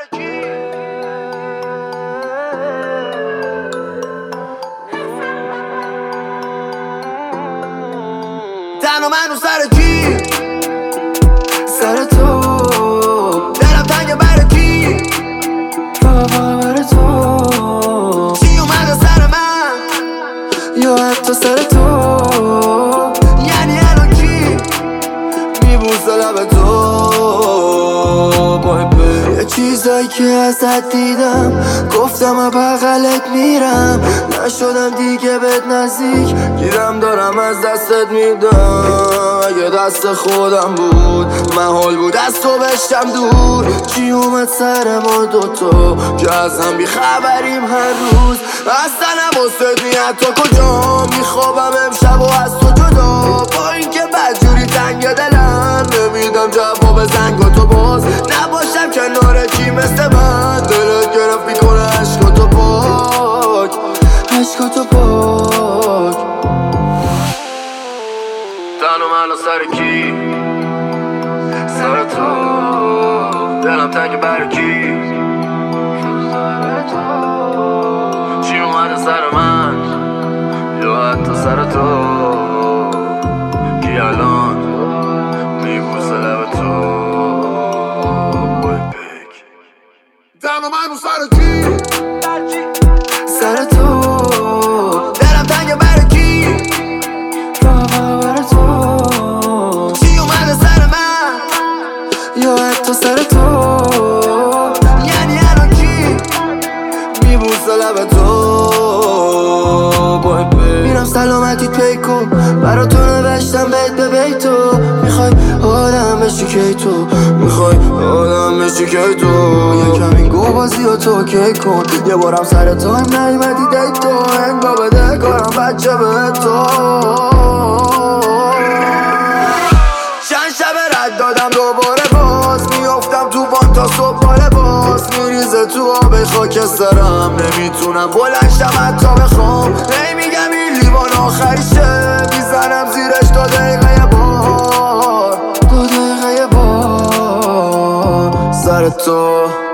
تنها منو سر کی؟ سر تو. دلم تنگه برای کی؟ فقط برای تو. چی اومده سر من؟ یا حتی سر تو. یعنی الان کی میبوسه لب تو؟ یه چیزایی که ازت دیدم گفتم بغلت میرم، نشدم دیگه بهت نزدیک، گیرم دارم از دستت میدم. اگه دست خودم بود محال بود از تو بشم دور. چی اومد سر ما دوتا که از هم بیخبریم هر روز؟ اصلا نباست میاد تو کجا میخوابم امشب و از تو جدا. با اینکه بدجوری تنگ دلم نمیدم جواب زنگ تو باز نباشم کنار کی مثل من. دلت گرفت میکنه عشقاتو پاک، عشقاتو پاک. تنها منو سر کی؟ سر تو. دلم تنگ برای کی؟ چی اومده سر من یا حتی سر تو؟ کی الان میبوسه لب تو؟ تنها منو سر کی؟ سر تو. دلم تنگه برای کی؟ فقط برای تو. چی اومده سر من یا حتی سر تو؟ یعنی الان کی میبوسه لب تو؟ میرم سلامتی پیکو برا تو نوشتم بیت به بیتو. میخوای آدم بشی کی تو؟ میخوای آدم بشی کی تو؟ یکم این گو بازی و تو کی کن. یه بارم سر تایم نیومدی دیت تو. انگا بده کارم بچه به تو. چند شب رد دادم دوباره باز میافتم تو بان تا صبح بال باز. میریزه تو آب خاکسترم نمیتونم بلنشم حتی بخوام. نمیگم این لیوان آخریشه میزنم زیرش 2 دقیقه بار 2 دقیقه بار سر تو.